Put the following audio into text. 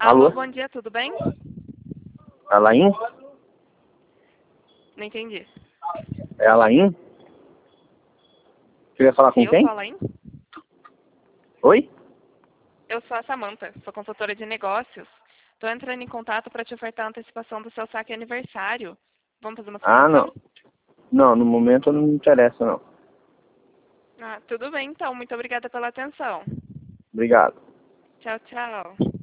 Alô, Alô? bom dia, tudo bem? Alain? Não entendi. É Alain? Queria falar Sim, com eu sou quem? a Laine. Oi? Eu sou a Samantha, sou consultora de negócios. Estou entrando em contato para te ofertar a antecipação do seu saque aniversário. Vamos fazer uma Ah, simulação? não. Não, no momento não me interessa, não. Ah, tudo bem, então. Muito obrigada pela atenção. Obrigado. Tchau, tchau.